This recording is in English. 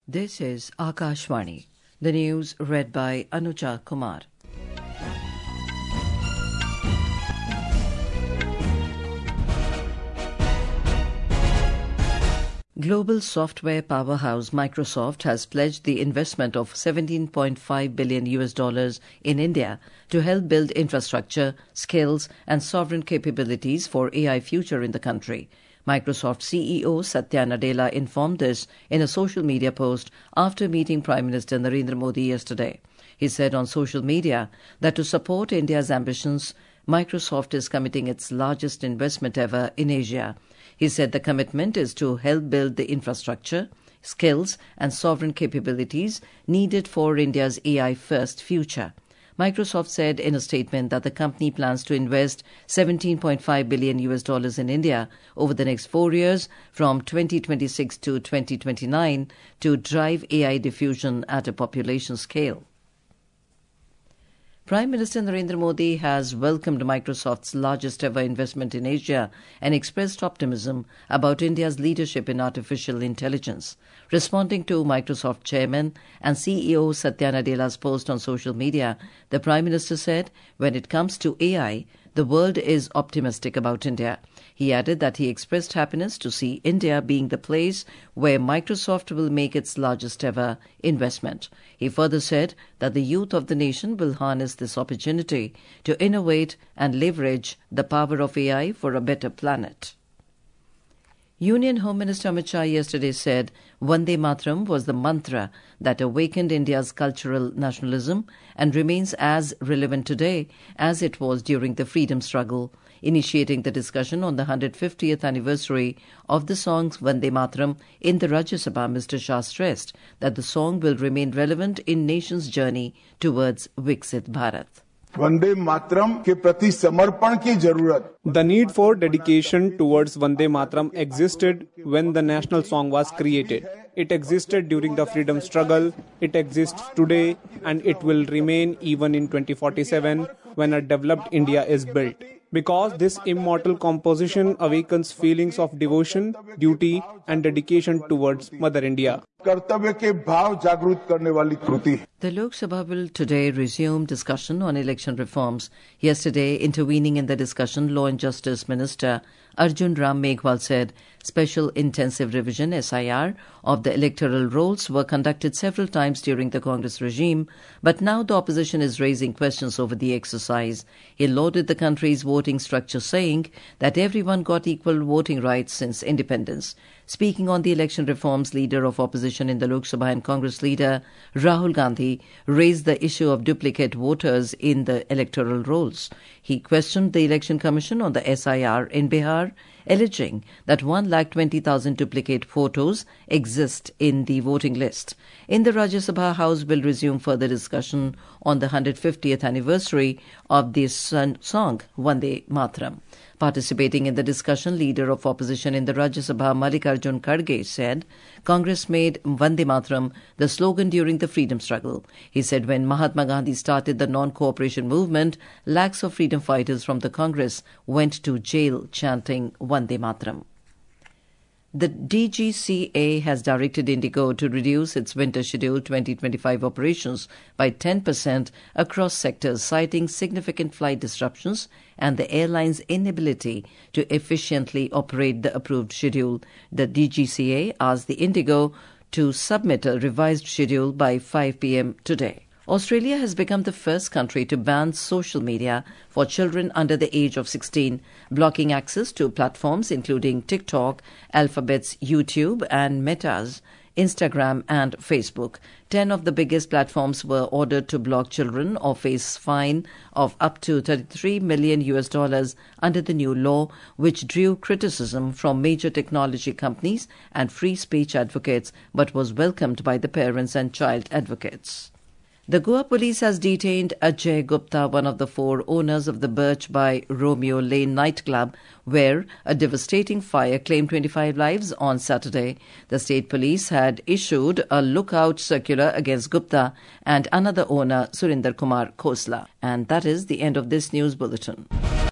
This is Akashvani. The news read by Anuja Kumar. Global software powerhouse Microsoft has pledged the investment of $17.5 billion in India to help build infrastructure, skills, and sovereign capabilities for AI future in the country. Microsoft CEO Satya Nadella informed this in a social media post after meeting Prime Minister Narendra Modi yesterday. He said on social media that to support India's ambitions, Microsoft is committing its largest investment ever in Asia. He said the commitment is to help build the infrastructure, skills, and sovereign capabilities needed for India's AI-first future. Microsoft said in a statement that the company plans to invest $17.5 billion in India over the next 4 years from 2026 to 2029 to drive AI diffusion at a population scale. Prime Minister Narendra Modi has welcomed Microsoft's largest ever investment in Asia and expressed optimism about India's leadership in artificial intelligence. Responding to Microsoft chairman and CEO Satya Nadella's post on social media, the Prime Minister said, "When it comes to AI, the world is optimistic about India." He added that he expressed happiness to see India being the place where Microsoft will make its largest ever investment. He further said that the youth of the nation will harness this opportunity to innovate and leverage the power of AI for a better planet. Union Home Minister Amit Shah yesterday said Vande Mataram was the mantra that awakened India's cultural nationalism and remains as relevant today as it was during the freedom struggle. Initiating the discussion on the 150th anniversary of the song's Vande Mataram in the Rajya Sabha, Mr. Shah stressed that the song will remain relevant in nation's journey towards Viksit Bharat. Vande Mataram के प्रति समर्पण की जरूरत. The need for dedication towards Vande Mataram existed when the national song was created. It existed during the freedom struggle, it exists today, and it will remain even in 2047 when a developed India is built. Because this immortal composition awakens feelings of devotion, duty, and dedication towards Mother India. कर्तव्य के भाव जागृत करने वाली कृति है. The Lok Sabha will today resume discussion on election reforms. Yesterday, intervening in the discussion, Law and Justice Minister Arjun Ram Meghwal said special intensive revision SIR of the electoral rolls were conducted several times during the Congress regime, but now the opposition is raising questions over the exercise. He lauded the country's voting structure, saying that everyone got equal voting rights since independence. Speaking on the election reforms, leader of opposition in the Lok Sabha and Congress leader Rahul Gandhi raised the issue of duplicate voters in the electoral rolls. He questioned the Election Commission on the SIR in Bihar, alleging that 120,000 duplicate photos exist in the voting list. In the Rajya Sabha, House will resume further discussion on the 150th anniversary of the song Vande Mataram. Participating in the discussion, leader of opposition in the Rajya Sabha, Mallikarjun Kharge, said Congress made Vande Mataram the slogan during the freedom struggle. He said when Mahatma Gandhi started the non-cooperation movement, lakhs of freedom fighters from the Congress went to jail chanting Vande Mataram. The DGCA has directed Indigo to reduce its winter schedule 2025 operations by 10% across sectors, citing significant flight disruptions and the airline's inability to efficiently operate the approved schedule. The DGCA asked the Indigo to submit a revised schedule by 5 p.m. today. Australia has become the first country to ban social media for children under the age of 16, blocking access to platforms including TikTok, Alphabet's YouTube, and Meta's Instagram and Facebook. 10 of the biggest platforms were ordered to block children or face fine of up to $33 million under the new law, which drew criticism from major technology companies and free speech advocates, but was welcomed by the parents and child advocates. The Goa police has detained Ajay Gupta, one of the 4 owners of the Birch by Romeo Lane nightclub, where a devastating fire claimed 25 lives on Saturday. The state police had issued a lookout circular against Gupta and another owner, Surinder Kumar Khosla. And that is the end of this news bulletin.